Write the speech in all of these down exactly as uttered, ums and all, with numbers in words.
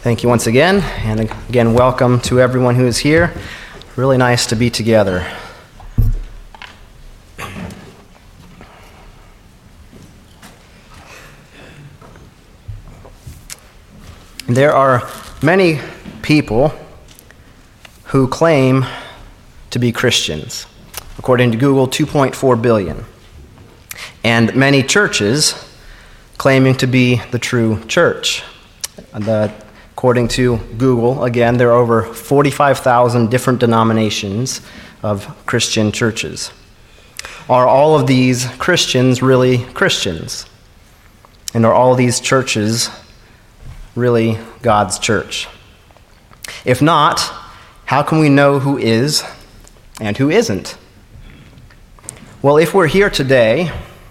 Thank you once again, and again, welcome to everyone who is here. Really nice to be together. There are many people who claim to be Christians. According to Google, two point four billion. And many churches claiming to be the true church. The According to Google, again, there are over forty-five thousand different denominations of Christian churches. Are all of these Christians really Christians? And are all these churches really God's church? If not, how can we know who is and who isn't? Well, if we're here today,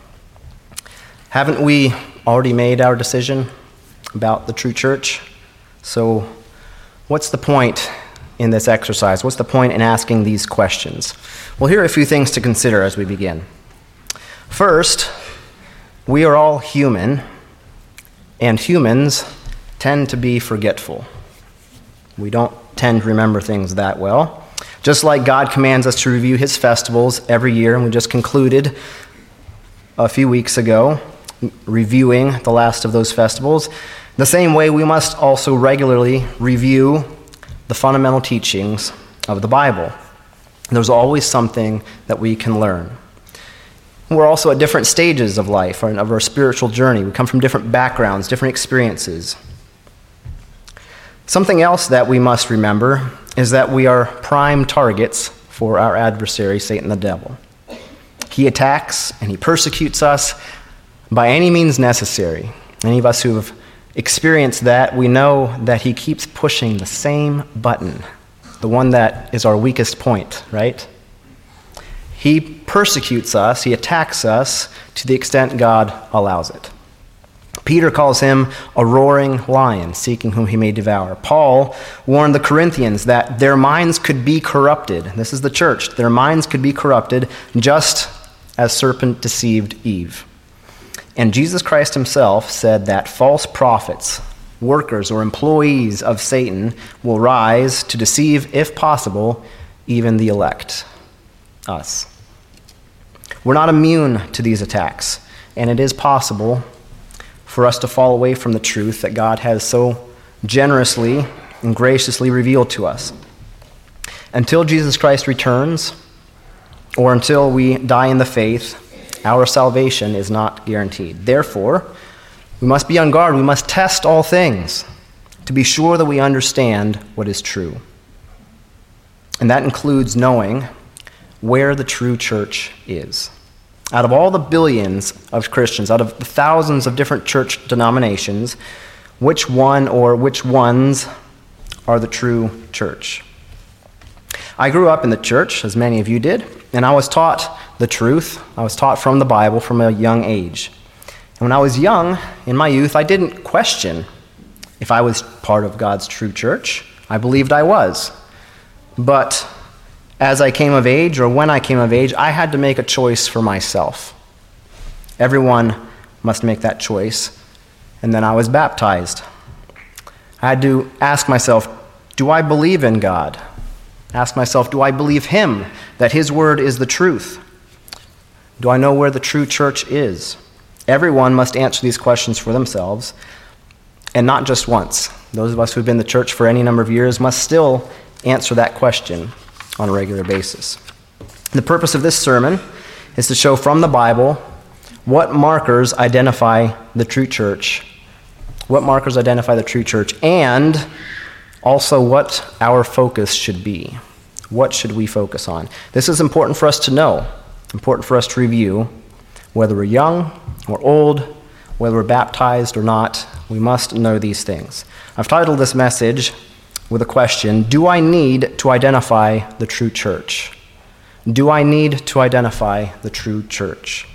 haven't we already made our decision about the true church? So what's the point in this exercise? What's the point in asking these questions? Well, here are a few things to consider as we begin. First, we are all human, and humans tend to be forgetful. We don't tend to remember things that well. Just like God commands us to review his festivals every year, and we just concluded a few weeks ago reviewing the last of those festivals, the same way we must also regularly review the fundamental teachings of the Bible. There's always something that we can learn. We're also at different stages of life, of our spiritual journey. We come from different backgrounds, different experiences. Something else that we must remember is that we are prime targets for our adversary, Satan the devil. He attacks and he persecutes us by any means necessary. Any of us who have experienced that, we know that he keeps pushing the same button, the one that is our weakest point, right? He persecutes us, he attacks us to the extent God allows it. Peter calls him a roaring lion, seeking whom he may devour. Paul warned the Corinthians that their minds could be corrupted. This is the church. Their minds could be corrupted just as serpent deceived Eve. And Jesus Christ himself said that false prophets, workers or employees of Satan, will rise to deceive, if possible, even the elect, us. We're not immune to these attacks, and it is possible for us to fall away from the truth that God has so generously and graciously revealed to us. Until Jesus Christ returns, or until we die in the faith, our salvation is not guaranteed. Therefore, we must be on guard. We must test all things to be sure that we understand what is true. And that includes knowing where the true church is. Out of all the billions of Christians, out of the thousands of different church denominations, which one or which ones are the true church? I grew up in the church, as many of you did, and I was taught the truth. I was taught from the Bible from a young age. And when I was young, in my youth, I didn't question if I was part of God's true church. I believed I was. But as I came of age, or when I came of age, I had to make a choice for myself. Everyone must make that choice. And then I was baptized. I had to ask myself, do I believe in God? Ask myself, do I believe him, that his word is the truth? Do I know where the true church is? Everyone must answer these questions for themselves, and not just once. Those of us who've been in the church for any number of years must still answer that question on a regular basis. The purpose of this sermon is to show from the Bible what markers identify the true church, what markers identify the true church, and also what our focus should be. What should we focus on? This is important for us to know, important for us to review. Whether we're young or old, whether we're baptized or not, we must know these things. I've titled this message with a question: do I need to identify the true church? Do I need to identify the true church?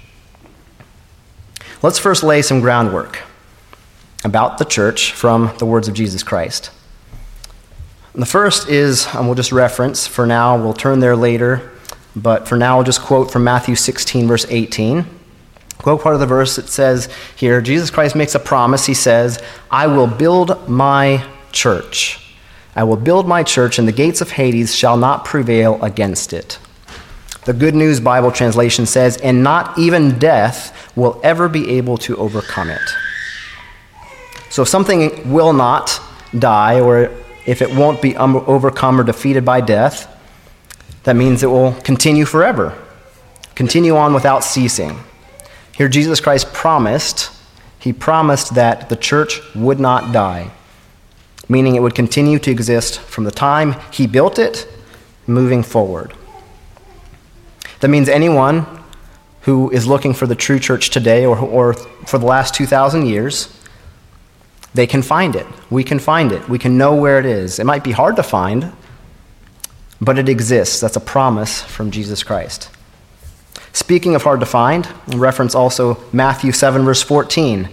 Let's first lay some groundwork about the church from the words of Jesus Christ. The first is, and we'll just reference for now, we'll turn there later, but for now I'll just quote from Matthew sixteen, verse eighteen. Quote part of the verse. It says here, Jesus Christ makes a promise. He says, I will build my church. I will build my church, and the gates of Hades shall not prevail against it. The Good News Bible translation says, and not even death will ever be able to overcome it. So if something will not die, or if it won't be overcome or defeated by death, that means it will continue forever, continue on without ceasing. Here Jesus Christ promised, he promised that the church would not die, meaning it would continue to exist from the time he built it, moving forward. That means anyone who is looking for the true church today or, or for the last two thousand years, they can find it. We can find it. We can know where it is. It might be hard to find, but it exists. That's a promise from Jesus Christ. Speaking of hard to find, reference also Matthew seven, verse fourteen.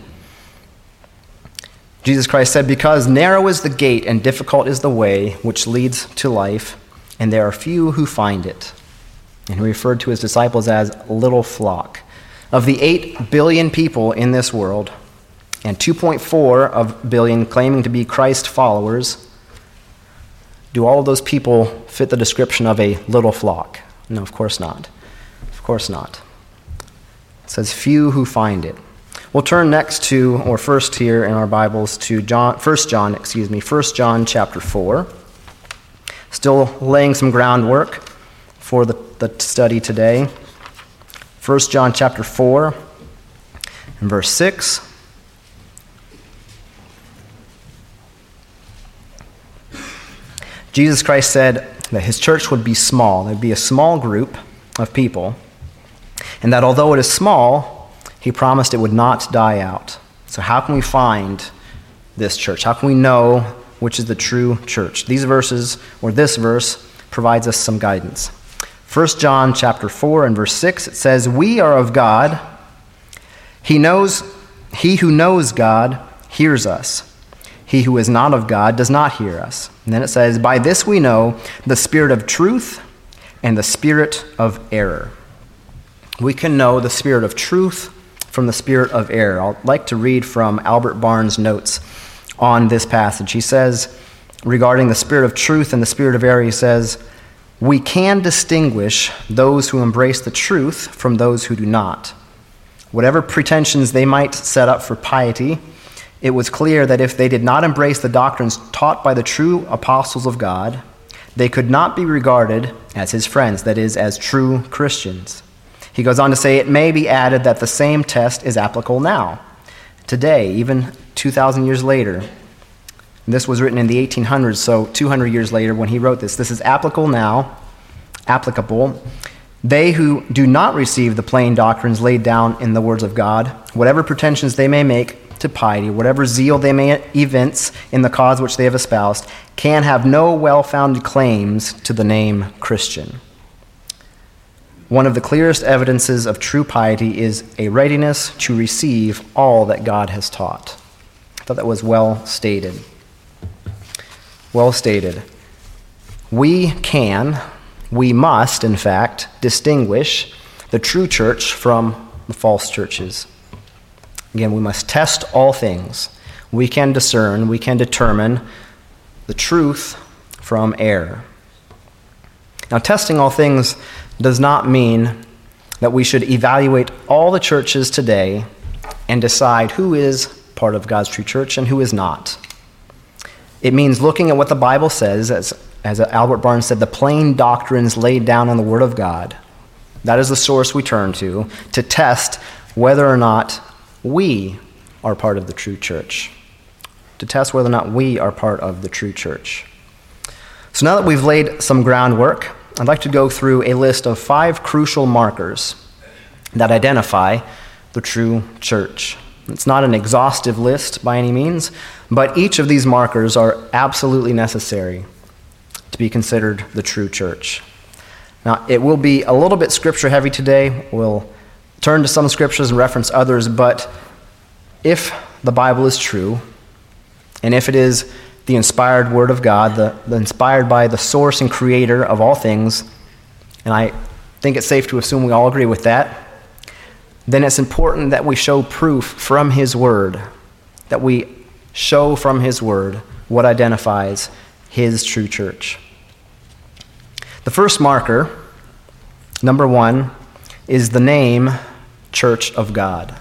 Jesus Christ said, because narrow is the gate and difficult is the way which leads to life, and there are few who find it. And he referred to his disciples as little flock. Of the eight billion people in this world, and two point four of billion claiming to be Christ followers, do all of those people fit the description of a little flock? No, of course not. Of course not. It says few who find it. We'll turn next to, or first here in our Bibles, to John, First John, excuse me, First John chapter four. Still laying some groundwork for the, the study today. First John chapter four and verse six. Jesus Christ said that his church would be small. There'd be a small group of people, and that although it is small, he promised it would not die out. So how can we find this church? How can we know which is the true church? These verses, or this verse, provides us some guidance. First John chapter four and verse six, it says, we are of God. He knows, he who knows God hears us. He who is not of God does not hear us. And then it says, by this we know the spirit of truth and the spirit of error. We can know the spirit of truth from the spirit of error. I'd like to read from Albert Barnes' notes on this passage. He says, regarding the spirit of truth and the spirit of error, he says, we can distinguish those who embrace the truth from those who do not. Whatever pretensions they might set up for piety, it was clear that if they did not embrace the doctrines taught by the true apostles of God, they could not be regarded as his friends, that is, as true Christians. He goes on to say, it may be added that the same test is applicable now, today, even two thousand years later. This was written in the eighteen hundreds, so two hundred years later when he wrote this. This is applicable now, applicable. They who do not receive the plain doctrines laid down in the words of God, whatever pretensions they may make to piety, whatever zeal they may evince in the cause which they have espoused, can have no well-founded claims to the name Christian. One of the clearest evidences of true piety is a readiness to receive all that God has taught. I thought that was well stated. Well stated. We can, we must, in fact, distinguish the true church from the false churches. Again, we must test all things. We can discern, we can determine the truth from error. Now, testing all things does not mean that we should evaluate all the churches today and decide who is part of God's true church and who is not. It means looking at what the Bible says, as, as Albert Barnes said, the plain doctrines laid down in the Word of God. That is the source we turn to, to test whether or not we are part of the true church. To test whether or not we are part of the true church. So now that we've laid some groundwork, I'd like to go through a list of five crucial markers that identify the true church. It's not an exhaustive list by any means, but each of these markers are absolutely necessary to be considered the true church. Now, it will be a little bit scripture heavy today. We'll turn to some scriptures and reference others, but if the Bible is true, and if it is the inspired Word of God, the, the inspired by the source and creator of all things, and I think it's safe to assume we all agree with that, then it's important that we show proof from His Word, that we show from His Word what identifies his true church. The first marker, number one, is the name Church of God.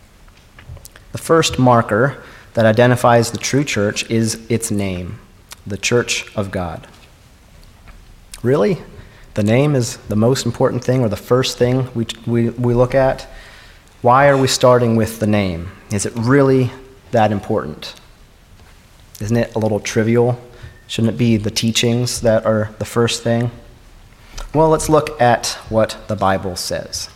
The first marker that identifies the true church is its name, the Church of God. Really? The name is the most important thing, or the first thing we, we, we look at? Why are we starting with the name? Is it really that important? Isn't it a little trivial? Shouldn't it be the teachings that are the first thing? Well, let's look at what the Bible says.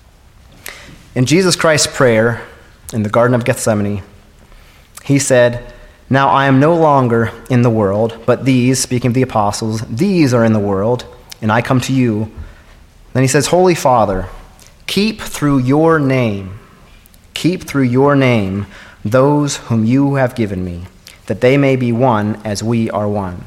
In Jesus Christ's prayer in the Garden of Gethsemane, he said, "Now I am no longer in the world, but these," speaking of the apostles, "these are in the world, and I come to you." Then he says, "Holy Father, keep through your name, keep through your name those whom you have given me, that they may be one as we are one."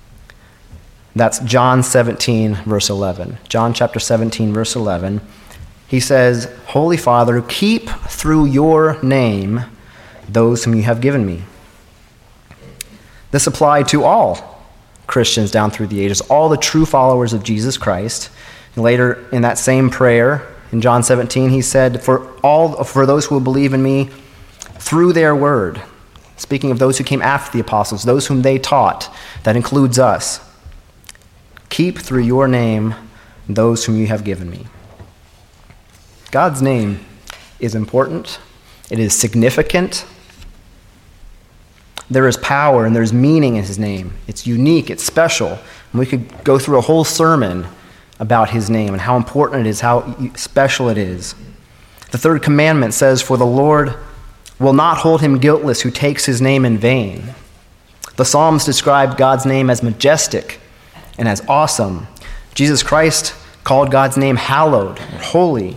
That's John seventeen, verse eleven. John chapter seventeen, verse eleven. He says, "Holy Father, keep through your name those whom you have given me." This applied to all Christians down through the ages, all the true followers of Jesus Christ. And later in that same prayer, in John seventeen, he said, "For all, for those who will believe in me through their word," speaking of those who came after the apostles, those whom they taught, that includes us, "keep through your name those whom you have given me." God's name is important. It is significant. There is power and there's meaning in his name. It's unique, it's special. And we could go through a whole sermon about his name and how important it is, how special it is. The third commandment says, "For the Lord will not hold him guiltless who takes his name in vain." The Psalms describe God's name as majestic and as awesome. Jesus Christ called God's name hallowed, holy.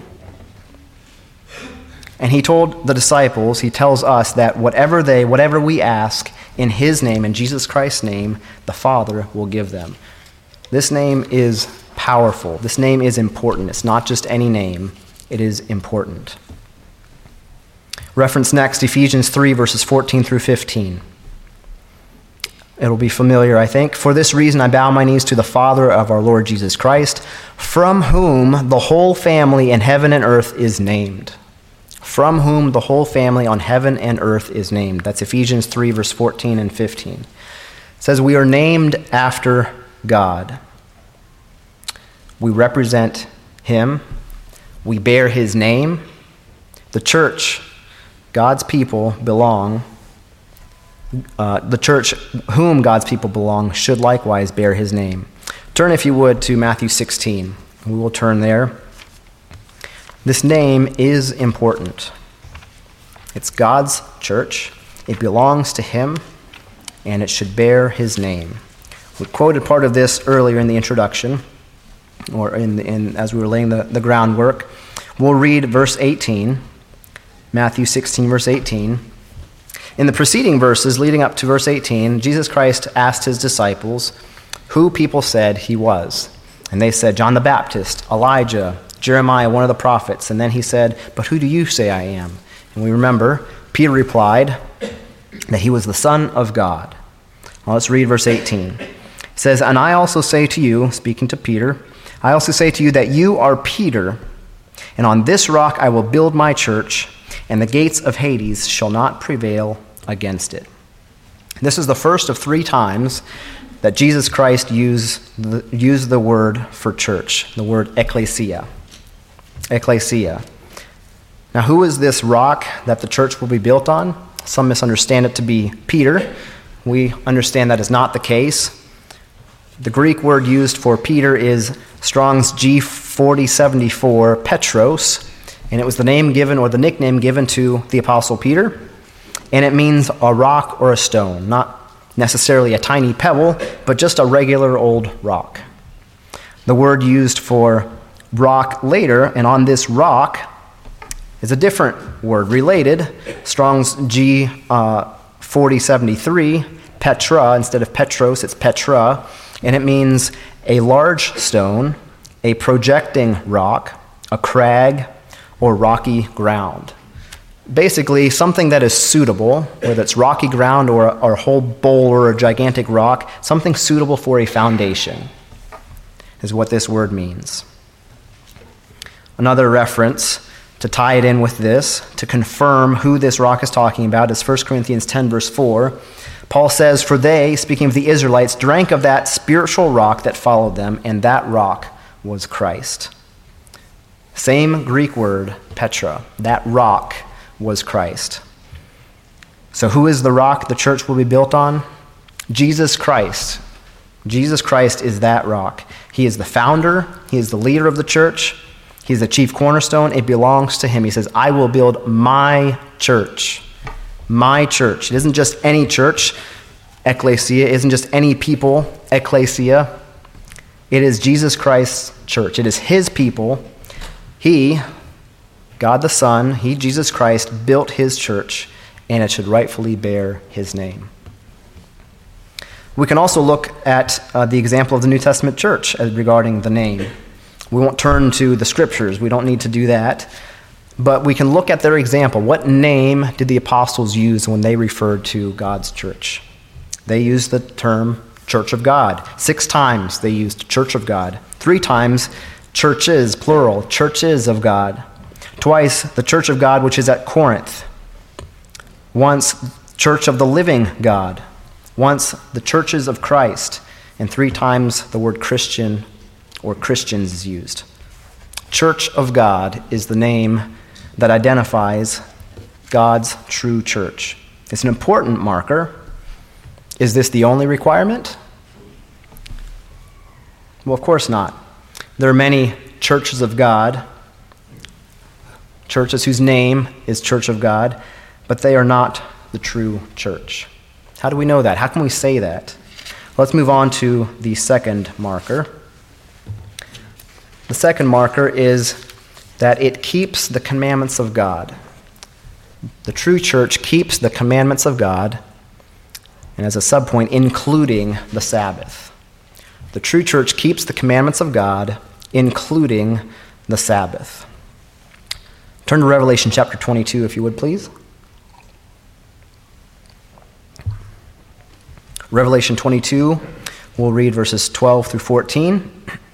And he told the disciples, he tells us that whatever they, whatever we ask in his name, in Jesus Christ's name, the Father will give them. This name is powerful. This name is important. It's not just any name. It is important. Reference next, Ephesians three, verses fourteen through fifteen. It'll be familiar, I think. "For this reason I bow my knees to the Father of our Lord Jesus Christ, from whom the whole family in heaven and earth is named." From whom the whole family on heaven and earth is named. That's Ephesians three, verse fourteen and fifteen. It says, we are named after God. We represent him. We bear his name. The church, God's people, belong. Uh, the church whom God's people belong should likewise bear his name. Turn, if you would, to Matthew sixteen. We will turn there. This name is important. It's God's church. It belongs to him, and it should bear his name. We quoted part of this earlier in the introduction, or in, in as we were laying the, the groundwork. We'll read verse eighteen, Matthew sixteen, verse eighteen. In the preceding verses leading up to verse eighteen, Jesus Christ asked his disciples who people said he was. And they said, John the Baptist, Elijah, Jeremiah, one of the prophets. And then he said, but who do you say I am? And we remember, Peter replied that he was the Son of God. Well, let's read verse eighteen. It says, and I also say to you, speaking to Peter, I also say to you that you are Peter, and on this rock I will build my church, and the gates of Hades shall not prevail against it. This is the first of three times that Jesus Christ used the, used the word for church, the word ecclesia. Ecclesia. Now, who is this rock that the church will be built on? Some misunderstand it to be Peter. We understand that is not the case. The Greek word used for Peter is Strong's G forty seventy-four, Petros, and it was the name given or the nickname given to the Apostle Peter, and it means a rock or a stone, not necessarily a tiny pebble, but just a regular old rock. The word used for rock later, and on this rock, is a different word, related, Strong's G forty seventy-three, Petra, instead of Petros, it's Petra, and it means a large stone, a projecting rock, a crag, or rocky ground. Basically, something that is suitable, whether it's rocky ground or a, or a whole bowl or a gigantic rock, something suitable for a foundation is what this word means. Another reference to tie it in with this, to confirm who this rock is talking about, is First Corinthians ten, verse four. Paul says, "For they," speaking of the Israelites, "drank of that spiritual rock that followed them, and that rock was Christ." Same Greek word, Petra. That rock was Christ. So who is the rock the church will be built on? Jesus Christ. Jesus Christ is that rock. He is the founder. He is the leader of the church. He's the chief cornerstone. It belongs to him. He says, "I will build my church." My church. It isn't just any church, ecclesia. It isn't just any people, ecclesia. It is Jesus Christ's church. It is his people. He, God the Son, he, Jesus Christ, built his church, and it should rightfully bear his name. We can also look at uh, the example of the New Testament church as regarding the name. We won't turn to the scriptures. We don't need to do that. But we can look at their example. What name did the apostles use when they referred to God's church? They used the term Church of God. Six times they used Church of God. Three times churches, plural, churches of God. Twice the Church of God which is at Corinth. Once Church of the living God. Once the churches of Christ. And three times the word Christian or Christians is used. Church of God is the name that identifies God's true church. It's an important marker. Is this the only requirement? Well, of course not. There are many churches of God, churches whose name is Church of God, but they are not the true church. How do we know that? How can we say that? Let's move on to the second marker. The second marker is that it keeps the commandments of God. The true church keeps the commandments of God, and as a subpoint, including the Sabbath. The true church keeps the commandments of God, including the Sabbath. Turn to Revelation chapter twenty-two, if you would, please. Revelation twenty-two, we'll read verses twelve through fourteen.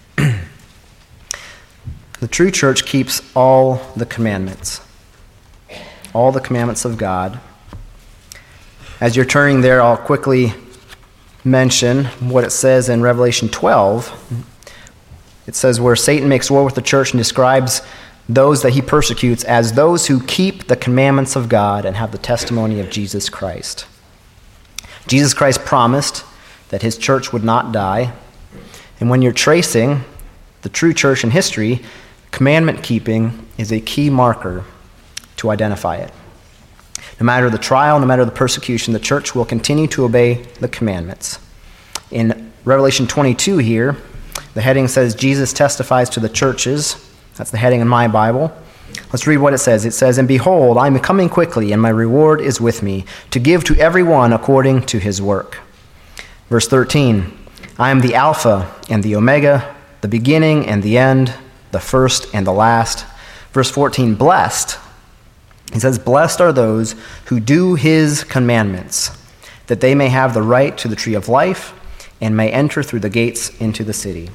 The true church keeps all the commandments, all the commandments of God. As you're turning there, I'll quickly mention what it says in Revelation twelve. It says, where Satan makes war with the church and describes those that he persecutes as those who keep the commandments of God and have the testimony of Jesus Christ. Jesus Christ promised that his church would not die. And when you're tracing the true church in history, commandment keeping is a key marker to identify it. No matter the trial, no matter the persecution, the church will continue to obey the commandments. In Revelation twenty-two here, the heading says, Jesus testifies to the churches. That's the heading in my Bible. Let's read what it says. It says, and behold, I am coming quickly, and my reward is with me, to give to everyone according to his work. Verse thirteen, I am the Alpha and the Omega, the beginning and the end, the first and the last. Verse fourteen, blessed. He says, blessed are those who do his commandments, that they may have the right to the tree of life and may enter through the gates into the city.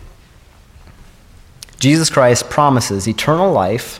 Jesus Christ promises eternal life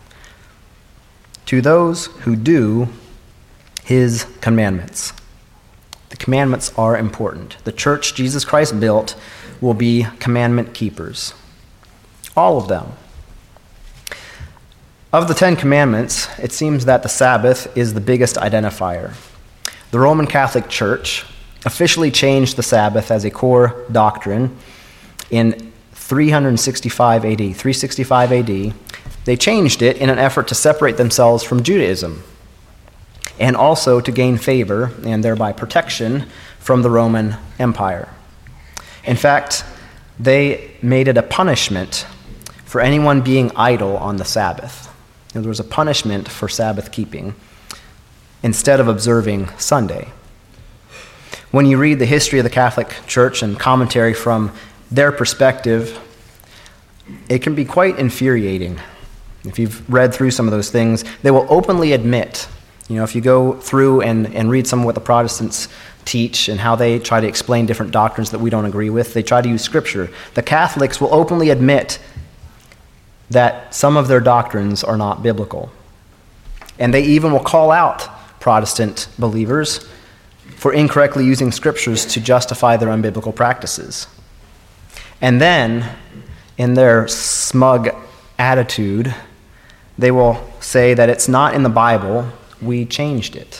to those who do his commandments. The commandments are important. The church Jesus Christ built will be commandment keepers. All of them. Of the Ten Commandments, it seems that the Sabbath is the biggest identifier. The Roman Catholic Church officially changed the Sabbath as a core doctrine in three sixty-five A D. three sixty-five A D. They changed it in an effort to separate themselves from Judaism and also to gain favor and thereby protection from the Roman Empire. In fact, they made it a punishment for anyone being idle on the Sabbath. There was a punishment for Sabbath keeping instead of observing Sunday. When you read the history of the Catholic Church and commentary from their perspective, it can be quite infuriating. If you've read through some of those things, they will openly admit, you know, if you go through and, and read some of what the Protestants teach and how they try to explain different doctrines that we don't agree with, they try to use Scripture. The Catholics will openly admit that some of their doctrines are not biblical. And they even will call out Protestant believers for incorrectly using Scriptures to justify their unbiblical practices. And then, in their smug attitude, they will say that it's not in the Bible, we changed it.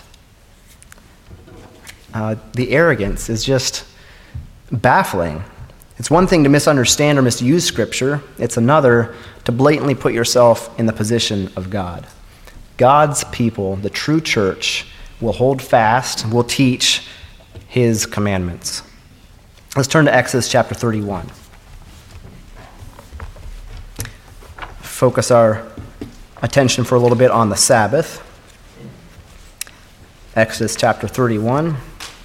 Uh, the arrogance is just baffling. It's one thing to misunderstand or misuse Scripture. It's another to blatantly put yourself in the position of God. God's people, the true church, will hold fast, will teach His commandments. Let's turn to Exodus chapter thirty-one. Focus our attention for a little bit on the Sabbath. Exodus chapter thirty-one.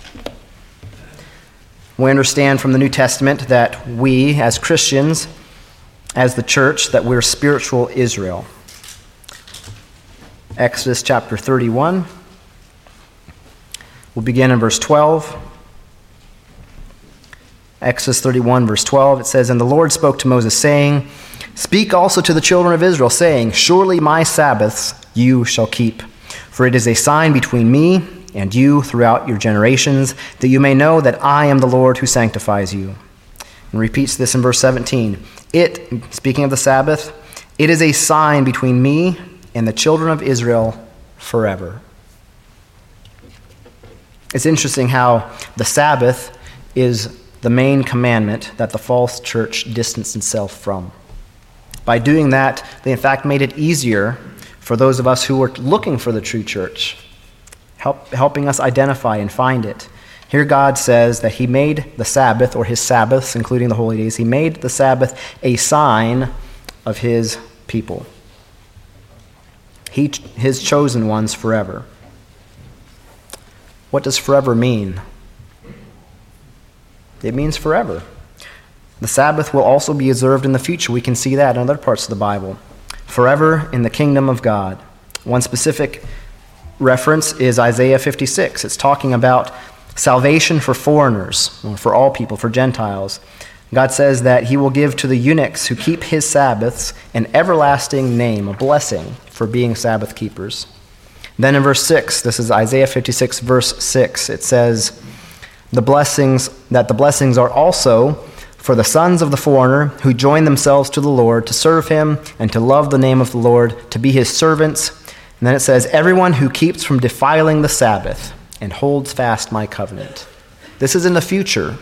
We understand from the New Testament that we, as Christians, as the church, that we're spiritual Israel. Exodus chapter thirty-one. We'll begin in verse twelve. Exodus thirty-one, verse twelve, it says, "And the Lord spoke to Moses, saying, Speak also to the children of Israel, saying, Surely my Sabbaths you shall keep, for it is a sign between me and you throughout your generations, that you may know that I am the Lord who sanctifies you." And repeats this in verse seventeen. It, speaking of the Sabbath, it is a sign between me and the children of Israel forever. It's interesting how the Sabbath is the main commandment that the false church distanced itself from. By doing that, they in fact made it easier for those of us who were looking for the true church, help, helping us identify and find it. Here God says that He made the Sabbath, or His Sabbaths, including the holy days, He made the Sabbath a sign of His people, he, His chosen ones forever. What does forever mean? It means forever. The Sabbath will also be observed in the future. We can see that in other parts of the Bible. Forever in the kingdom of God. One specific reference is Isaiah fifty-six. It's talking about salvation for foreigners, for all people, for Gentiles. God says that He will give to the eunuchs who keep His Sabbaths an everlasting name, a blessing for being Sabbath keepers. Then in verse six, this is Isaiah fifty-six, verse six, it says, the blessings that the blessings are also for the sons of the foreigner who join themselves to the Lord to serve Him and to love the name of the Lord, to be His servants. And then it says, everyone who keeps from defiling the Sabbath and holds fast my covenant. This is in the future.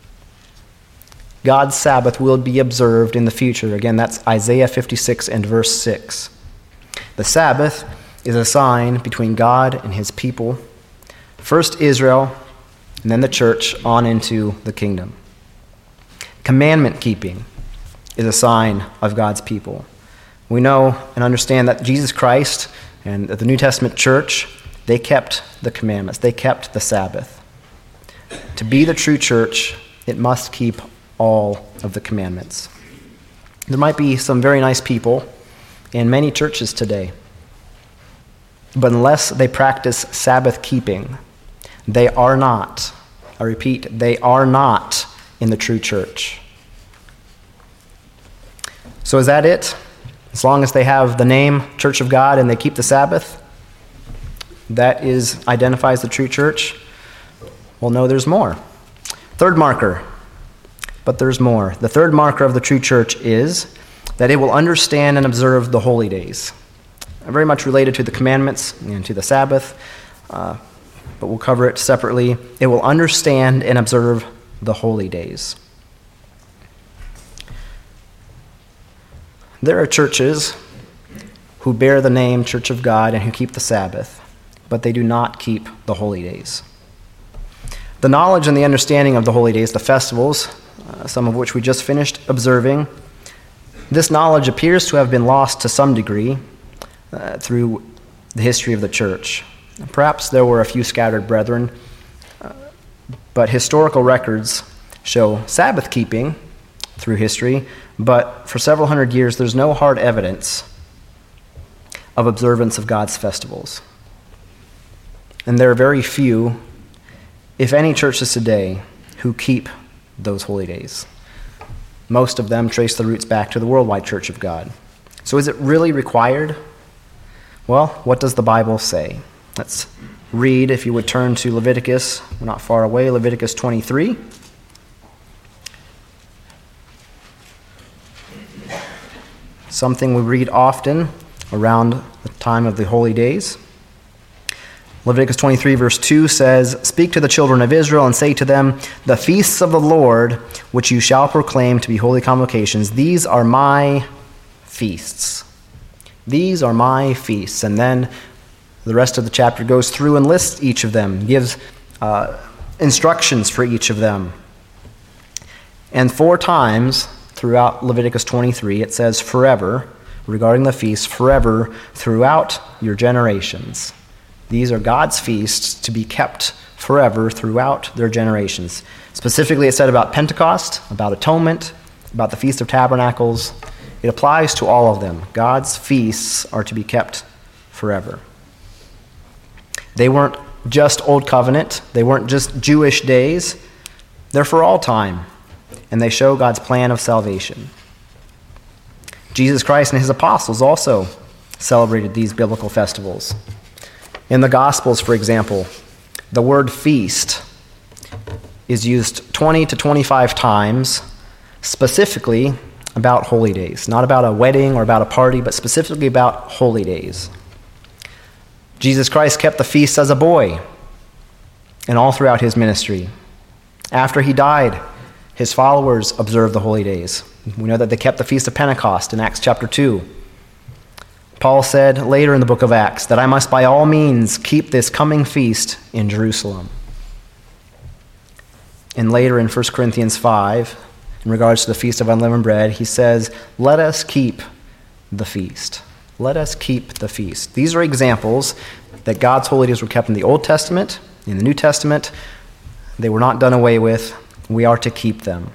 God's Sabbath will be observed in the future. Again, that's Isaiah fifty-six and verse six. The Sabbath is a sign between God and His people. First Israel, and then the church on into the kingdom. Commandment keeping is a sign of God's people. We know and understand that Jesus Christ and the New Testament church, they kept the commandments. They kept the Sabbath. To be the true church, it must keep all of the commandments. There might be some very nice people in many churches today, but unless they practice Sabbath keeping, they are not, I repeat, they are not in the true church. So is that it? As long as they have the name Church of God and they keep the Sabbath, that is identifies the true church? Well, no, there's more. Third marker, but there's more. The third marker of the true church is that it will understand and observe the holy days. Very much related to the commandments and to the Sabbath, uh, but we'll cover it separately. It will understand and observe the holy days. There are churches who bear the name Church of God and who keep the Sabbath, but they do not keep the holy days. The knowledge and the understanding of the holy days, the festivals, uh, some of which we just finished observing, this knowledge appears to have been lost to some degree uh, through the history of the church. Perhaps there were a few scattered brethren, uh, but historical records show Sabbath keeping through history, but for several hundred years there's no hard evidence of observance of God's festivals. And there are very few, if any, churches today who keep those holy days. Most of them trace their roots back to the worldwide Church of God. So is it really required? Well, what does the Bible say? Let's read, if you would turn to Leviticus. We're not far away, Leviticus twenty-three. Something we read often around the time of the holy days. Leviticus twenty-three, verse two says, "Speak to the children of Israel and say to them, the feasts of the Lord, which you shall proclaim to be holy convocations, these are my feasts." These are my feasts. And then the rest of the chapter goes through and lists each of them, gives uh, instructions for each of them. And four times throughout Leviticus twenty-three, it says forever, regarding the feasts, forever throughout your generations. These are God's feasts to be kept forever throughout their generations. Specifically, it said about Pentecost, about atonement, about the Feast of Tabernacles. It applies to all of them. God's feasts are to be kept forever. They weren't just Old Covenant. They weren't just Jewish days. They're for all time, and they show God's plan of salvation. Jesus Christ and his apostles also celebrated these biblical festivals. In the Gospels, for example, the word feast is used twenty to twenty-five times, specifically about holy days. Not about a wedding or about a party, but specifically about holy days. Jesus Christ kept the feasts as a boy and all throughout his ministry. After he died, his followers observed the holy days. We know that they kept the Feast of Pentecost in Acts chapter two. Paul said later in the book of Acts that I must by all means keep this coming feast in Jerusalem. And later in First Corinthians five, in regards to the Feast of Unleavened Bread, he says, let us keep the feast. Let us keep the feast. These are examples that God's holy days were kept in the Old Testament, in the New Testament. They were not done away with. We are to keep them.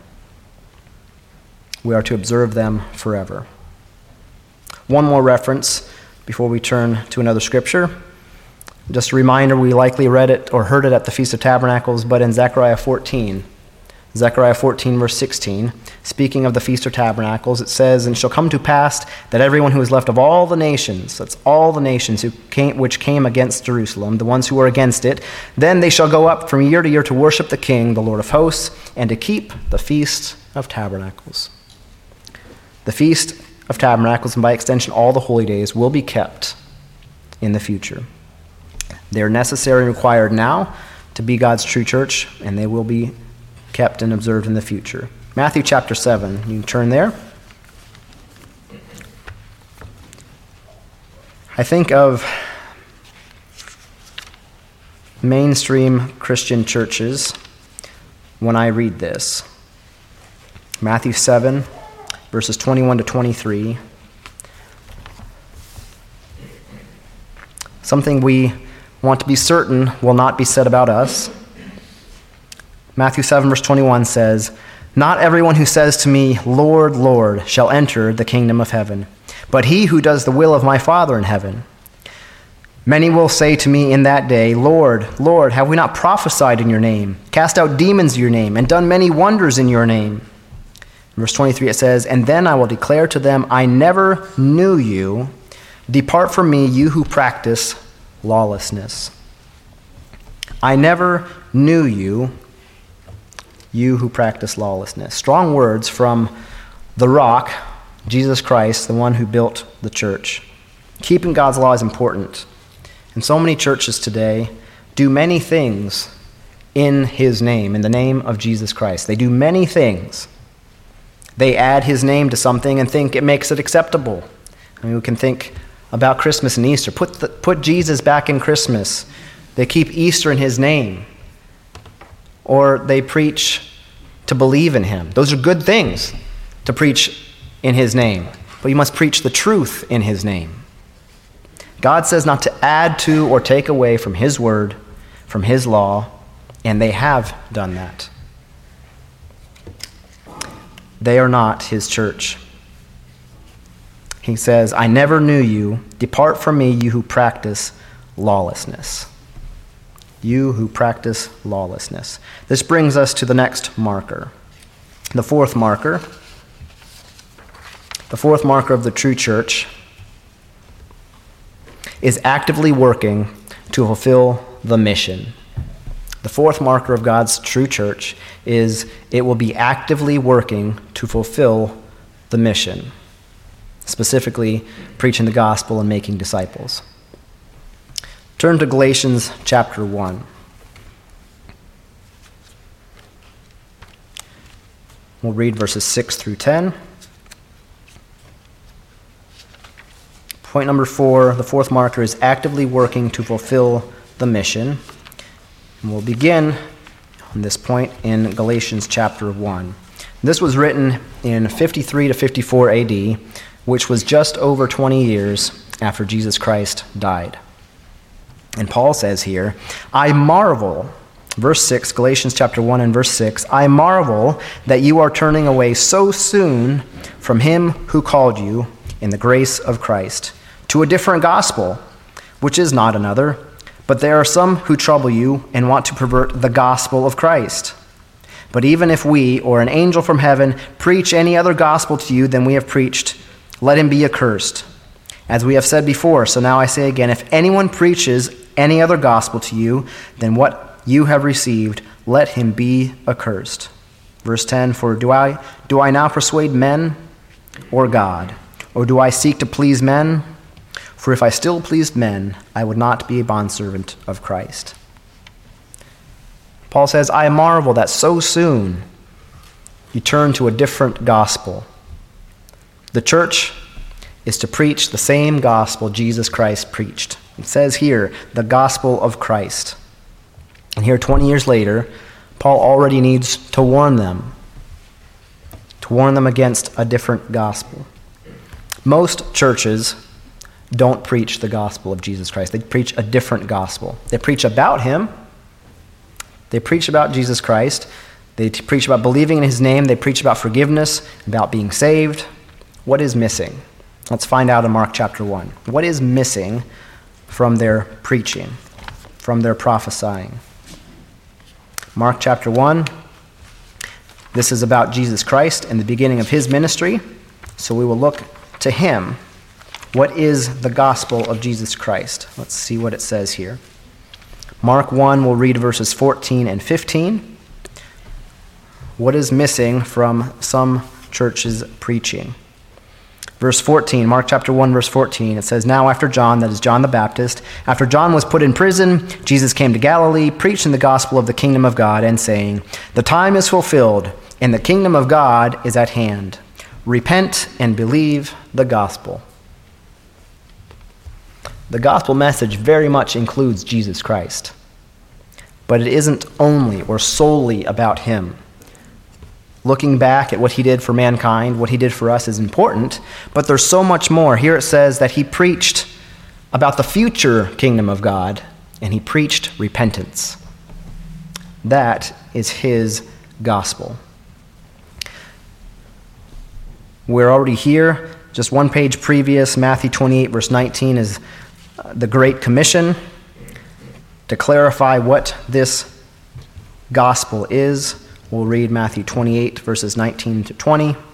We are to observe them forever. One more reference before we turn to another scripture. Just a reminder, we likely read it or heard it at the Feast of Tabernacles, but in Zechariah fourteen, Zechariah fourteen, verse sixteen, speaking of the Feast of Tabernacles, it says, "And it shall come to pass that everyone who is left of all the nations," that's all the nations who came, which came against Jerusalem, the ones who were against it, "then they shall go up from year to year to worship the King, the Lord of hosts, and to keep the Feast of Tabernacles." The Feast of Tabernacles, and by extension all the holy days, will be kept in the future. They are necessary and required now to be God's true church, and they will be kept and observed in the future. Matthew chapter seven, you can turn there. I think of mainstream Christian churches when I read this. Matthew seven, verses twenty-one to twenty-three. Something we want to be certain will not be said about us. Matthew seven, verse twenty-one says, "Not everyone who says to me, 'Lord, Lord,' shall enter the kingdom of heaven, but he who does the will of my Father in heaven. Many will say to me in that day, 'Lord, Lord, have we not prophesied in your name, cast out demons in your name, and done many wonders in your name?' In verse twenty-three it says, 'And then I will declare to them, I never knew you. Depart from me, you who practice lawlessness.' I never knew you, you who practice lawlessness." Strong words from the rock, Jesus Christ, the one who built the church. Keeping God's law is important. And so many churches today do many things in his name, in the name of Jesus Christ. They do many things. They add his name to something and think it makes it acceptable. I mean, we can think about Christmas and Easter. Put, the, put Jesus back in Christmas. They keep Easter in his name. Or they preach to believe in him. Those are good things to preach in his name. But you must preach the truth in his name. God says not to add to or take away from his word, from his law, and they have done that. They are not his church. He says, I never knew you. Depart from me, you who practice lawlessness. You who practice lawlessness. This brings us to the next marker. The fourth marker. The fourth marker of the true church is actively working to fulfill the mission. The fourth marker of God's true church is it will be actively working to fulfill the mission, specifically preaching the gospel and making disciples. Turn to Galatians chapter one. We'll read verses six through ten. Point number four, the fourth marker is actively working to fulfill the mission. And we'll begin on this point in Galatians chapter one. This was written in fifty-three to fifty-four A D, which was just over twenty years after Jesus Christ died. And Paul says here, I marvel, verse six, Galatians chapter one and verse six, I marvel that you are turning away so soon from him who called you in the grace of Christ to a different gospel, which is not another, but there are some who trouble you and want to pervert the gospel of Christ. But even if we, or an angel from heaven, preach any other gospel to you than we have preached, let him be accursed. As we have said before, so now I say again, if anyone preaches any other gospel to you than what you have received, let him be accursed. Verse ten, for do I, do I now persuade men or God? Or do I seek to please men? For if I still pleased men, I would not be a bondservant of Christ. Paul says, I marvel that so soon you turn to a different gospel. The church is to preach the same gospel Jesus Christ preached. It says here, the gospel of Christ. And here, twenty years later, Paul already needs to warn them, to warn them against a different gospel. Most churches don't preach the gospel of Jesus Christ. They preach a different gospel. They preach about him. They preach about Jesus Christ. They t- preach about believing in his name. They preach about forgiveness, about being saved. What is missing? Let's find out in Mark chapter one. What is missing from their preaching, from their prophesying? Mark chapter one. This is about Jesus Christ and the beginning of his ministry. So we will look to him. What is the gospel of Jesus Christ? Let's see what it says here. Mark one, we'll read verses fourteen and fifteen. What is missing from some churches' preaching? Verse fourteen, Mark chapter one, verse fourteen, it says, Now after John, that is John the Baptist, after John was put in prison, Jesus came to Galilee, preaching the gospel of the kingdom of God, and saying, The time is fulfilled, and the kingdom of God is at hand. Repent and believe the gospel. The gospel message very much includes Jesus Christ, but it isn't only or solely about him. Looking back at what he did for mankind, what he did for us is important, but there's so much more. Here it says that he preached about the future kingdom of God, and he preached repentance. That is his gospel. We're already here. Just one page previous, Matthew twenty-eight, verse nineteen, is the Great Commission to clarify what this gospel is. We'll read Matthew twenty-eight, verses nineteen to twenty. It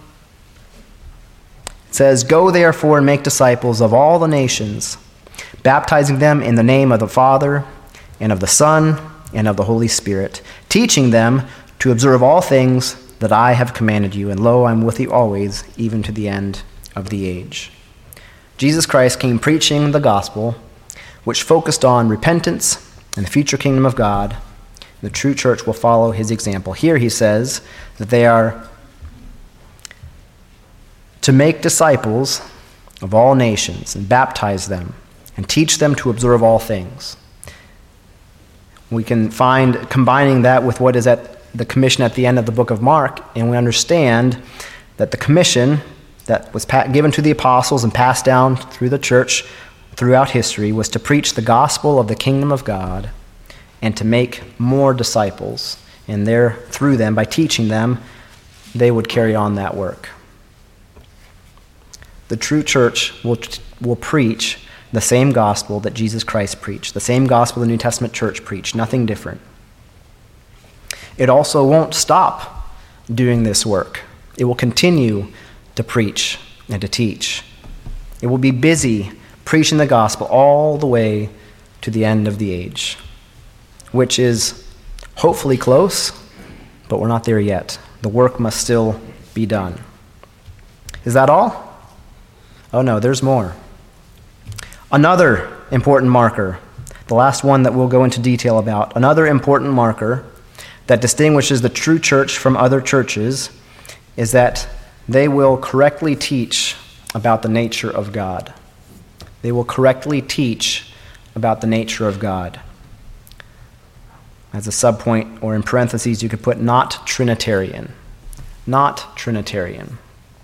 says, Go therefore and make disciples of all the nations, baptizing them in the name of the Father and of the Son and of the Holy Spirit, teaching them to observe all things that I have commanded you, and lo, I'm with you always, even to the end of the age. Jesus Christ came preaching the gospel, which focused on repentance and the future kingdom of God. The true church will follow his example. Here he says that they are to make disciples of all nations and baptize them and teach them to observe all things. We can find combining that with what is at the commission at the end of the book of Mark, and we understand that the commission that was given to the apostles and passed down through the church throughout history was to preach the gospel of the kingdom of God and to make more disciples. And there, through them, by teaching them, they would carry on that work. The true church will, will preach the same gospel that Jesus Christ preached, the same gospel the New Testament church preached, nothing different. It also won't stop doing this work. It will continue to preach and to teach. It will be busy preaching the gospel all the way to the end of the age, which is hopefully close, but we're not there yet. The work must still be done. Is that all? Oh no, there's more. Another important marker, the last one that we'll go into detail about, another important marker that distinguishes the true church from other churches is that they will correctly teach about the nature of God. They will correctly teach about the nature of God. As a subpoint, or in parentheses, you could put not Trinitarian. Not Trinitarian.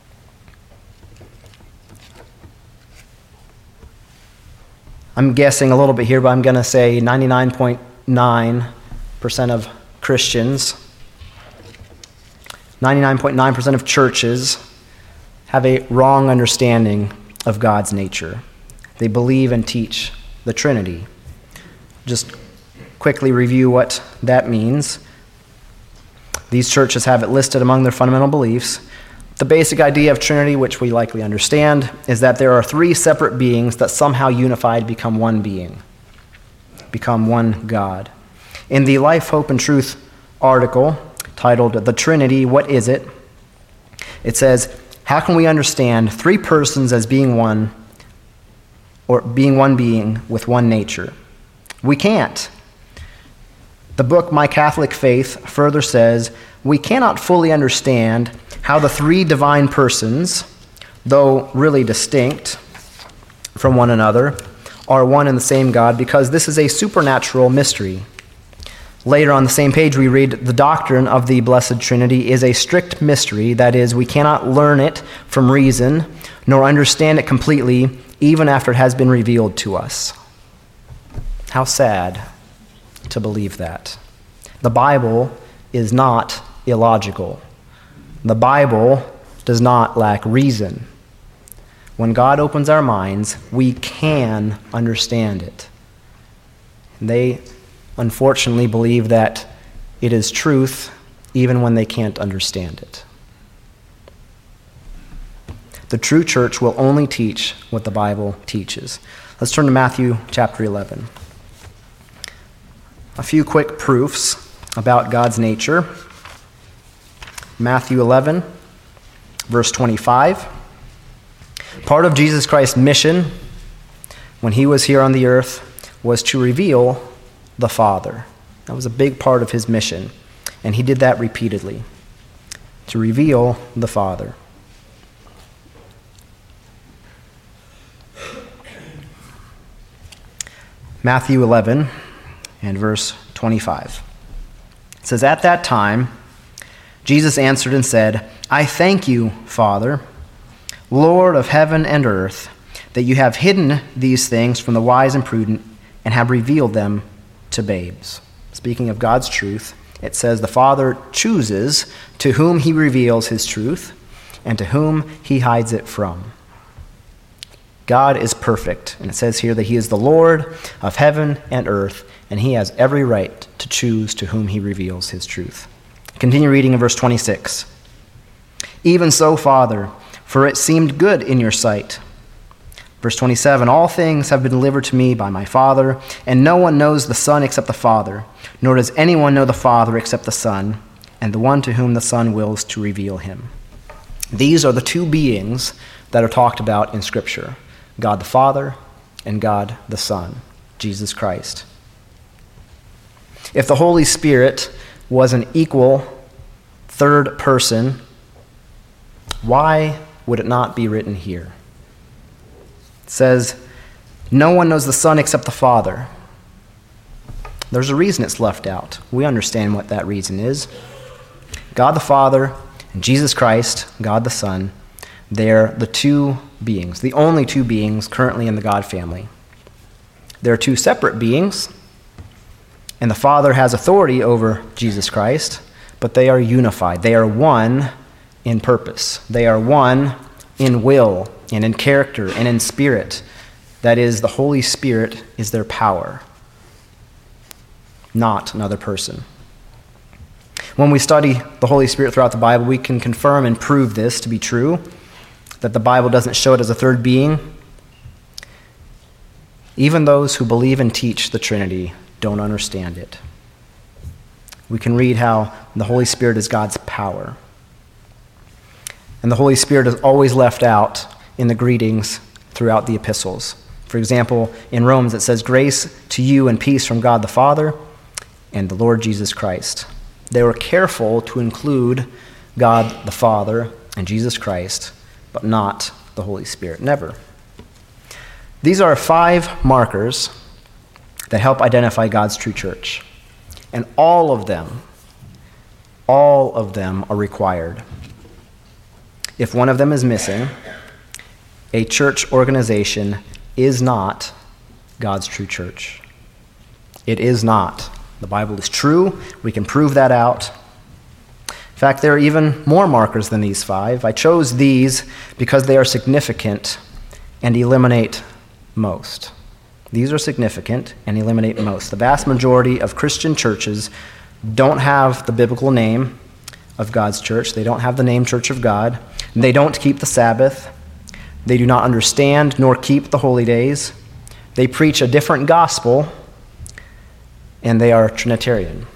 I'm guessing a little bit here, but I'm going to say ninety-nine point nine percent of Christians, ninety-nine point nine percent of churches have a wrong understanding of God's nature. They believe and teach the Trinity. Just quickly review what that means. These churches have it listed among their fundamental beliefs. The basic idea of Trinity, which we likely understand, is that there are three separate beings that somehow unified become one being, become one God. In the Life, Hope, and Truth article titled The Trinity, What Is It? It says, how can we understand three persons as being one, or being one being with one nature? We can't. The book My Catholic Faith further says, we cannot fully understand how the three divine persons, though really distinct from one another, are one and the same God, because this is a supernatural mystery. Later on the same page we read, the doctrine of the Blessed Trinity is a strict mystery, that is, we cannot learn it from reason, nor understand it completely, even after it has been revealed to us. How sad to believe that. The Bible is not illogical. The Bible does not lack reason. When God opens our minds, we can understand it. They unfortunately believe that it is truth even when they can't understand it. The true church will only teach what the Bible teaches. Let's turn to Matthew chapter eleven. A few quick proofs about God's nature. Matthew eleven, verse twenty-five. Part of Jesus Christ's mission when he was here on the earth was to reveal the Father. That was a big part of his mission, and he did that repeatedly, to reveal the Father. Matthew eleven and verse twenty-five. It says, at that time, Jesus answered and said, I thank you, Father, Lord of heaven and earth, that you have hidden these things from the wise and prudent and have revealed them to babes. Speaking of God's truth, it says the Father chooses to whom he reveals his truth and to whom he hides it from. God is perfect, and it says here that he is the Lord of heaven and earth, and he has every right to choose to whom he reveals his truth. Continue reading in verse twenty-six. Even so, Father, for it seemed good in your sight. Verse twenty-seven, all things have been delivered to me by my Father, and no one knows the Son except the Father, nor does anyone know the Father except the Son, and the one to whom the Son wills to reveal him. These are the two beings that are talked about in Scripture, God the Father and God the Son, Jesus Christ. If the Holy Spirit was an equal third person, why would it not be written here? It says, no one knows the Son except the Father. There's a reason it's left out. We understand what that reason is. God the Father and Jesus Christ, God the Son, they're the two beings, the only two beings currently in the God family. They're two separate beings, and the Father has authority over Jesus Christ, but they are unified. They are one in purpose. They are one in will. and in character and in spirit. That is, the Holy Spirit is their power, not another person. When we study the Holy Spirit throughout the Bible, we can confirm and prove this to be true, that the Bible doesn't show it as a third being. Even those who believe and teach the Trinity don't understand it. We can read how the Holy Spirit is God's power. And the Holy Spirit is always left out in the greetings throughout the epistles. For example, in Romans it says, "Grace to you and peace from God the Father and the Lord Jesus Christ." They were careful to include God the Father and Jesus Christ, but not the Holy Spirit. Never. These are five markers that help identify God's true church. And all of them, all of them are required. If one of them is missing, a church organization is not God's true church. It is not. The Bible is true. We can prove that out. In fact, there are even more markers than these five. I chose these because they are significant and eliminate most. These are significant and eliminate most. The vast majority of Christian churches don't have the biblical name of God's church. They don't have the name Church of God. They don't keep the Sabbath. They do not understand nor keep the holy days. They preach a different gospel, and they are Trinitarian.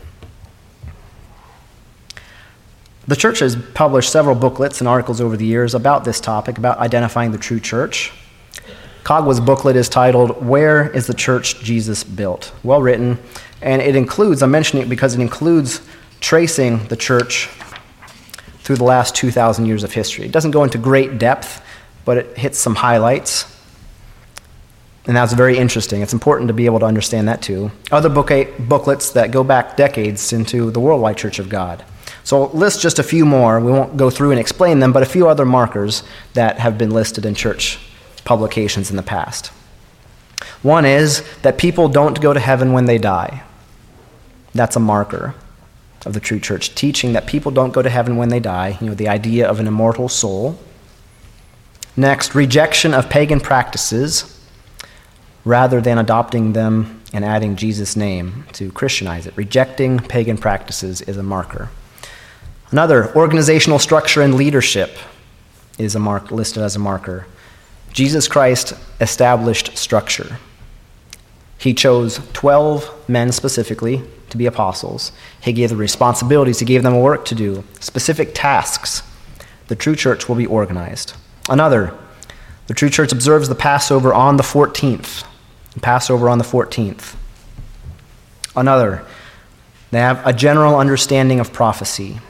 The church has published several booklets and articles over the years about this topic, about identifying the true church. Cogwa's booklet is titled, "Where is the Church Jesus Built?" Well written, and it includes, I'm mentioning it because it includes tracing the church through the last two thousand years of history. It doesn't go into great depth, but it hits some highlights. And that's very interesting. It's important to be able to understand that too. Other book booklets that go back decades into the Worldwide Church of God. So I'll list just a few more. We won't go through and explain them, but a few other markers that have been listed in church publications in the past. One is that people don't go to heaven when they die. That's a marker of the true church, teaching that people don't go to heaven when they die, you know, the idea of an immortal soul. Next, rejection of pagan practices rather than adopting them and adding Jesus' name to Christianize it. Rejecting pagan practices is a marker. Another, organizational structure and leadership is a mark listed as a marker. Jesus Christ established structure. He chose twelve men specifically to be apostles. He gave them responsibilities. He gave them work to do, specific tasks. The true church will be organized. Another, the true church observes the Passover on the fourteenth. The Passover on the fourteenth. Another, they have a general understanding of prophecy.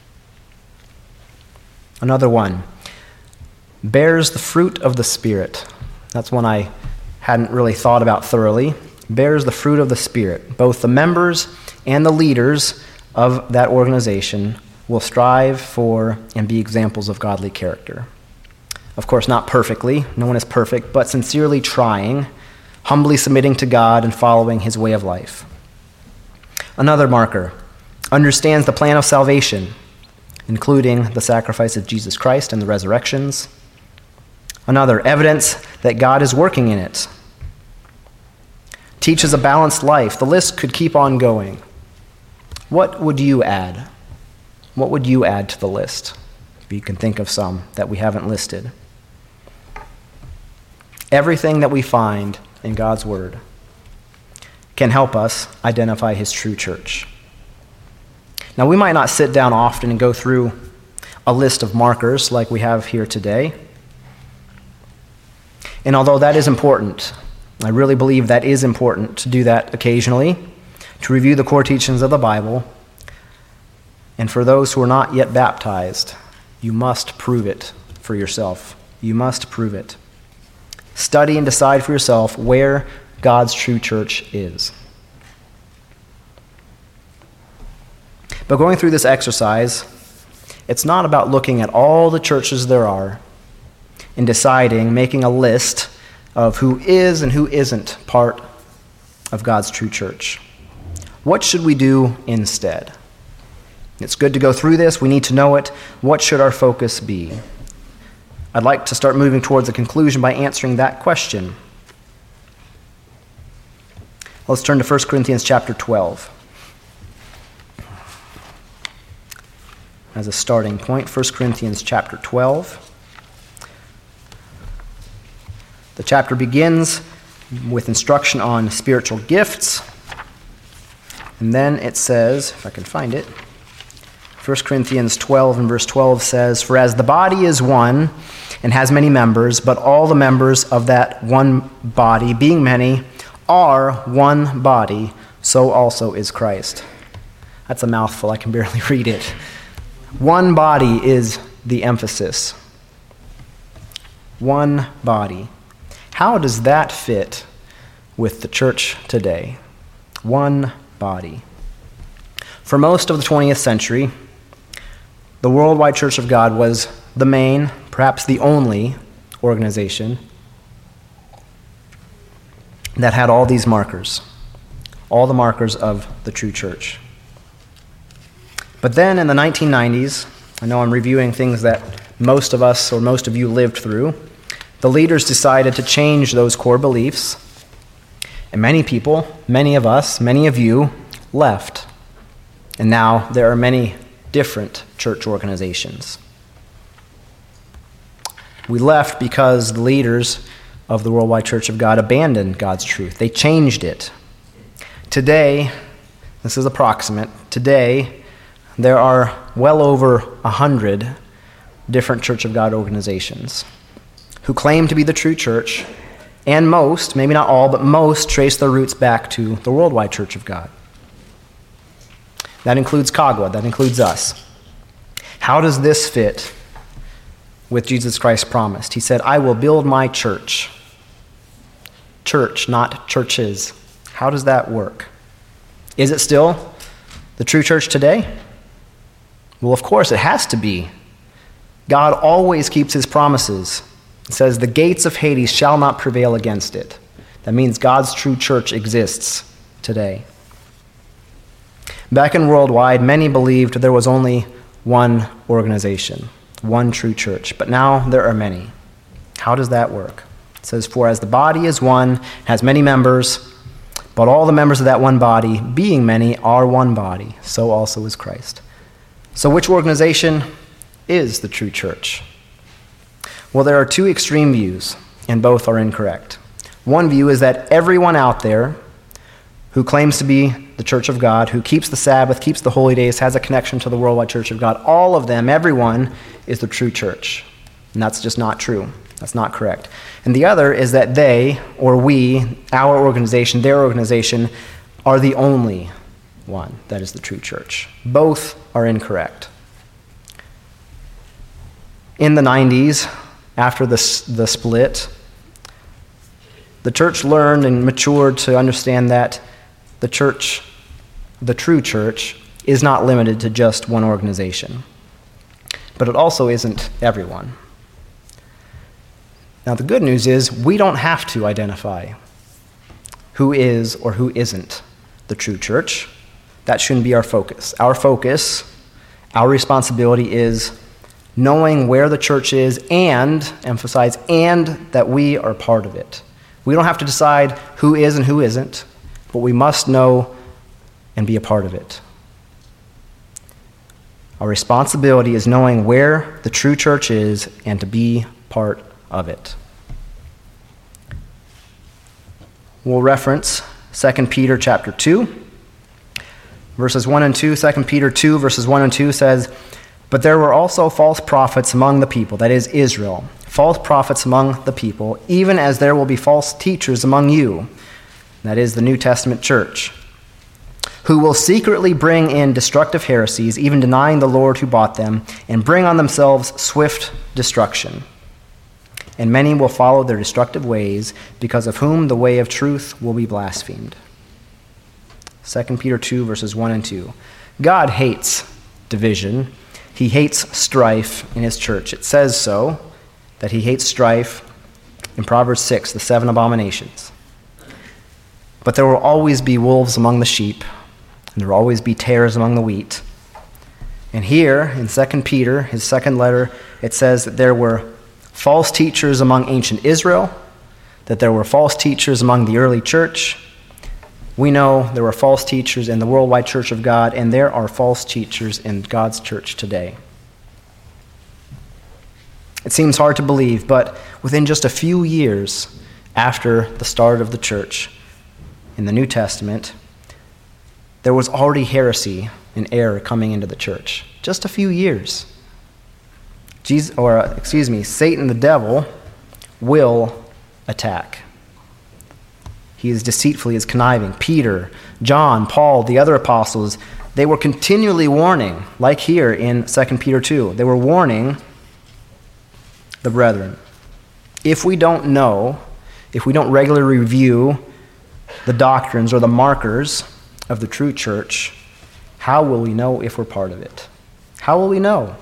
Another one, bears the fruit of the Spirit. That's one I hadn't really thought about thoroughly. Bears the fruit of the Spirit. Both the members and the leaders of that organization will strive for and be examples of godly character. Of course, not perfectly. No one is perfect, but sincerely trying, humbly submitting to God and following his way of life. Another marker, understands the plan of salvation, including the sacrifice of Jesus Christ and the resurrections. Another, evidence that God is working in it. Teaches a balanced life. The list could keep on going. What would you add? What would you add to the list? If you can think of some that we haven't listed. Everything that we find in God's Word can help us identify his true church. Now, we might not sit down often and go through a list of markers like we have here today. And although that is important, I really believe that is important to do that occasionally, to review the core teachings of the Bible. And for those who are not yet baptized, you must prove it for yourself. You must prove it. Study and decide for yourself where God's true church is. But going through this exercise, it's not about looking at all the churches there are and deciding, making a list of who is and who isn't part of God's true church. What should we do instead? It's good to go through this. We need to know it. What should our focus be? I'd like to start moving towards a conclusion by answering that question. Let's turn to First Corinthians chapter twelve. As a starting point, First Corinthians chapter twelve. The chapter begins with instruction on spiritual gifts. And then it says, if I can find it, First Corinthians twelve and verse twelve says, "For as the body is one and has many members, but all the members of that one body, being many, are one body, so also is Christ." That's a mouthful. I can barely read it. One body is the emphasis. One body. How does that fit with the church today? One body. For most of the twentieth century, the Worldwide Church of God was the main, perhaps the only, organization that had all these markers, all the markers of the true church. But then in the nineteen nineties, I know I'm reviewing things that most of us or most of you lived through, the leaders decided to change those core beliefs, and many people, many of us, many of you, left. And now there are many different church organizations. We left because the leaders of the Worldwide Church of God abandoned God's truth. They changed it. Today, this is approximate, today there are well over a hundred different Church of God organizations who claim to be the true church, and most, maybe not all, but most trace their roots back to the Worldwide Church of God. That includes Kagwa, that includes us. How does this fit with Jesus Christ's promise? He said, "I will build my church." Church, not churches. How does that work? Is it still the true church today? Well, of course, it has to be. God always keeps his promises. It says, "The gates of Hades shall not prevail against it." That means God's true church exists today. Back in Worldwide, many believed there was only one organization, one true church, but now there are many. How does that work? It says, "For as the body is one, has many members, but all the members of that one body, being many, are one body, so also is Christ." So which organization is the true church? Well, there are two extreme views, and both are incorrect. One view is that everyone out there who claims to be the Church of God, who keeps the Sabbath, keeps the holy days, has a connection to the Worldwide Church of God, all of them, everyone, is the true church. And that's just not true. That's not correct. And the other is that they, or we, our organization, their organization, are the only one that is the true church. Both are incorrect. In the nineties, after the, the split, the church learned and matured to understand that the church, the true church, is not limited to just one organization. But it also isn't everyone. Now, the good news is we don't have to identify who is or who isn't the true church. That shouldn't be our focus. Our focus, our responsibility is knowing where the church is and, emphasize, and that we are part of it. We don't have to decide who is and who isn't, but we must know and be a part of it. Our responsibility is knowing where the true church is and to be part of it. We'll reference Second Peter chapter two, verses one and two. Second Peter two, verses one and two says, "But there were also false prophets among the people," that is Israel, "false prophets among the people, even as there will be false teachers among you," that is the New Testament church, "who will secretly bring in destructive heresies, even denying the Lord who bought them, and bring on themselves swift destruction. And many will follow their destructive ways, because of whom the way of truth will be blasphemed." Second Peter two, verses one and two. God hates division. He hates strife in his church. It says so, that he hates strife in Proverbs six, the seven abominations. But there will always be wolves among the sheep, and there will always be tares among the wheat. And here, in Second Peter, his second letter, it says that there were false teachers among ancient Israel, that there were false teachers among the early church. We know there were false teachers in the worldwide church of God, and there are false teachers in God's church today. It seems hard to believe, but within just a few years after the start of the church in the New Testament, there was already heresy and error coming into the church. Just a few years. Jesus, or uh, excuse me, Satan the devil will attack. He is deceitfully, is conniving. Peter, John, Paul, the other apostles, they were continually warning, like here in Second Peter two. They were warning the brethren. If we don't know, if we don't regularly review the doctrines or the markers of the true church, how will we know if we're part of it? How will we know?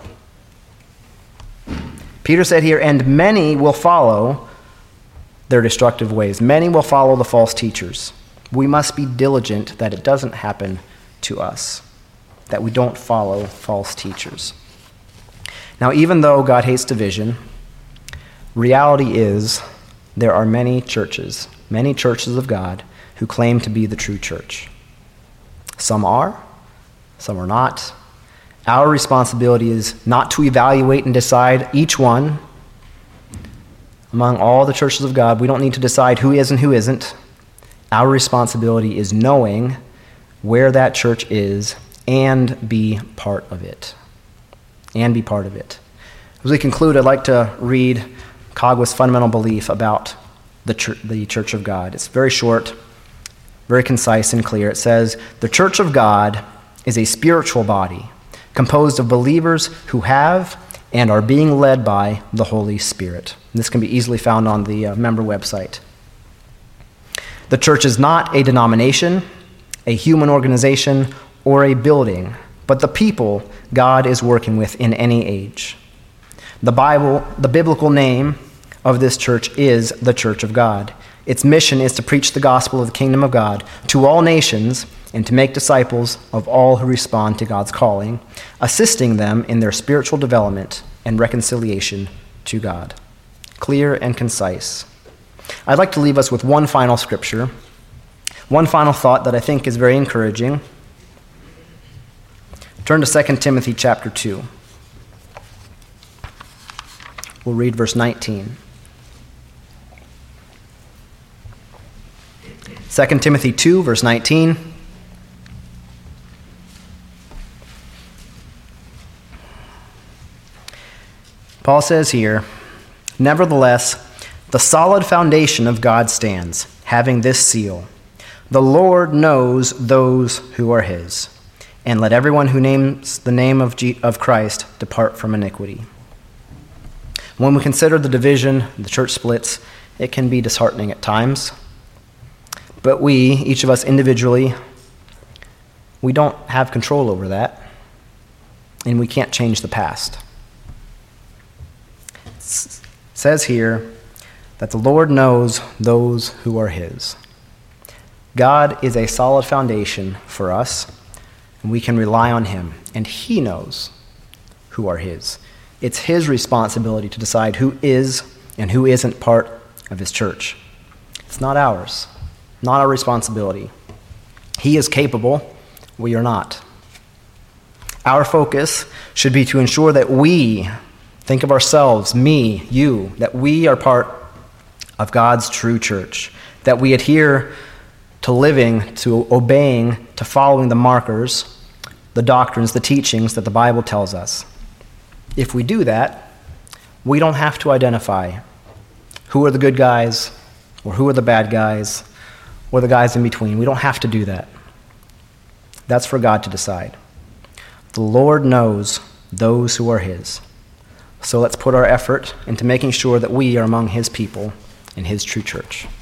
Peter said here, and many will follow their destructive ways. Many will follow the false teachers. We must be diligent that it doesn't happen to us, that we don't follow false teachers. Now, even though God hates division, reality is there are many churches, many churches of God who claim to be the true church. Some are, some are not. Our responsibility is not to evaluate and decide each one among all the churches of God. We don't need to decide who is and who isn't. Our responsibility is knowing where that church is and be part of it. And be part of it. As we conclude, I'd like to read Cogwa's fundamental belief about the church, the Church of God. It's very short, very concise and clear. It says, the Church of God is a spiritual body composed of believers who have and are being led by the Holy Spirit. And this can be easily found on the uh, member website. The church is not a denomination, a human organization, or a building, but the people God is working with in any age. The Bible, the biblical name of this church is the Church of God. Its mission is to preach the gospel of the kingdom of God to all nations and to make disciples of all who respond to God's calling, assisting them in their spiritual development and reconciliation to God. Clear and concise. I'd like to leave us with one final scripture, one final thought that I think is very encouraging. Turn to Second Timothy chapter two. We'll read verse nineteen. Second Timothy two, verse nineteen. Paul says here, nevertheless, the solid foundation of God stands, having this seal. The Lord knows those who are his. And let everyone who names the name of, G- of Christ depart from iniquity. When we consider the division, the church splits, it can be disheartening at times. But we, each of us individually, we don't have control over that. And we can't change the past. It says here that the Lord knows those who are his. God is a solid foundation for us, and we can rely on him, and he knows who are his. It's his responsibility to decide who is and who isn't part of his church. It's not ours, not our responsibility. He is capable, we are not. Our focus should be to ensure that we, think of ourselves, me, you, that we are part of God's true church, that we adhere to living, to obeying, to following the markers, the doctrines, the teachings that the Bible tells us. If we do that, we don't have to identify who are the good guys or who are the bad guys or the guys in between. We don't have to do that. That's for God to decide. The Lord knows those who are his. So let's put our effort into making sure that we are among his people in his true church.